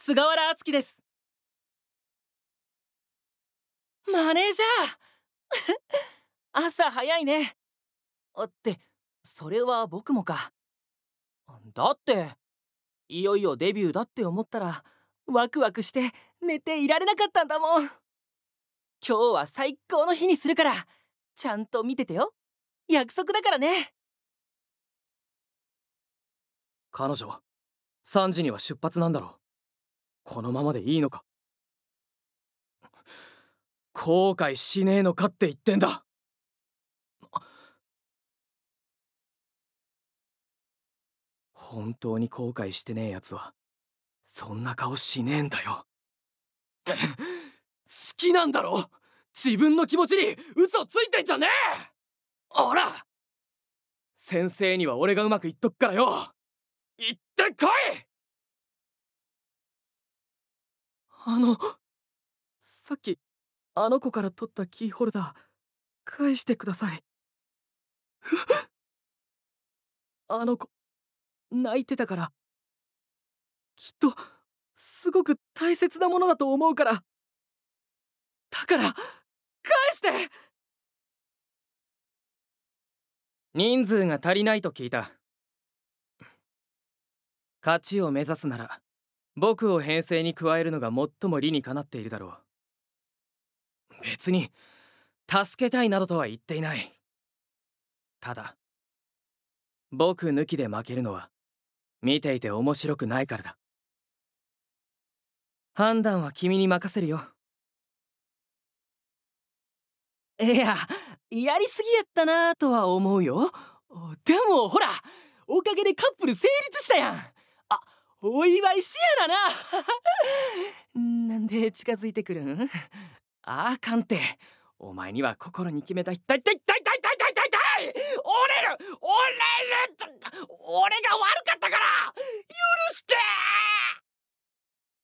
菅原敦樹です。マネージャー朝早いね。それは僕もか。だっていよいよデビューだって思ったらワクワクして寝ていられなかったんだもん。今日は最高の日にするからちゃんと見ててよ。約束だからね。 彼女3時には出発なんだろ。このままでいいのか。後悔しねえのかって言ってんだ。本当に後悔してねえやつはそんな顔しねえんだよ。好きなんだろ。自分の気持ちに嘘ついてんじゃねえ。ほら、先生には俺がうまく言っとくからよ。行ってこい。さっきあの子から取ったキーホルダー返してください。あの子泣いてたから、きっとすごく大切なものだと思うから、だから返して。人数が足りないと聞いた。勝ちを目指すなら僕を編成に加えるのが最も理にかなっているだろう。別に助けたいなどとは言っていない。ただ僕抜きで負けるのは見ていて面白くないからだ。判断は君に任せるよ。 いや、やりすぎやったなとは思うよ。でもほら、おかげでカップル成立したやん。お祝いしやななんで近づいてくるん？ あかんって。お前には心に決めた痛い痛い痛い痛い痛い痛い痛い痛い。折れる俺が悪かったから。